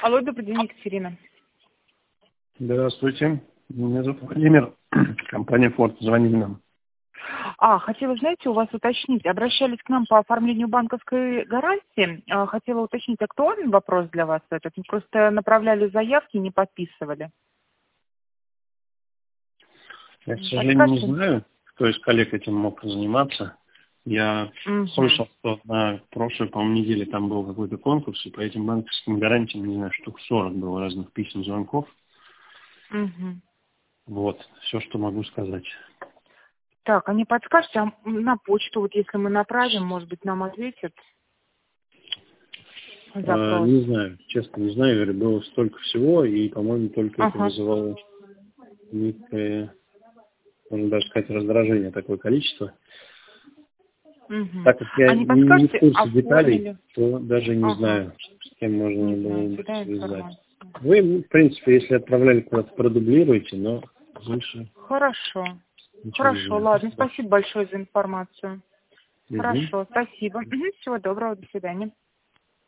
Алло, добрый день, Екатерина. Здравствуйте. Меня зовут Владимир. Компания Форд. Звонили нам. Хотела, знаете, у вас уточнить. Обращались к нам по оформлению банковской гарантии. Хотела уточнить, актуальный вопрос для вас этот? Мы просто направляли заявки, не подписывали. Я, к сожалению, не знаю, кто из коллег этим мог заниматься. Я слышал, что на прошлой, по-моему, неделе там был какой-то конкурс, и по этим банковским гарантиям, не знаю, штук 40 было разных писем, звонков. Вот, все, что могу сказать. Так, а не подскажете, а на почту, вот если мы направим, может быть, нам ответят? Запрос. Не знаю, честно не знаю, говорю, было столько всего, и, по-моему, только это вызывало некое, можно даже сказать, раздражение, такое количество. Так как я не не в подскажете, курсе деталей, то даже не знаю, с кем можно было связать. Вы, в принципе, если отправляли куда-то, продублируете, но больше... Хорошо. Хорошо, ладно. Спасибо большое за информацию. Хорошо, спасибо. Всего доброго, до свидания.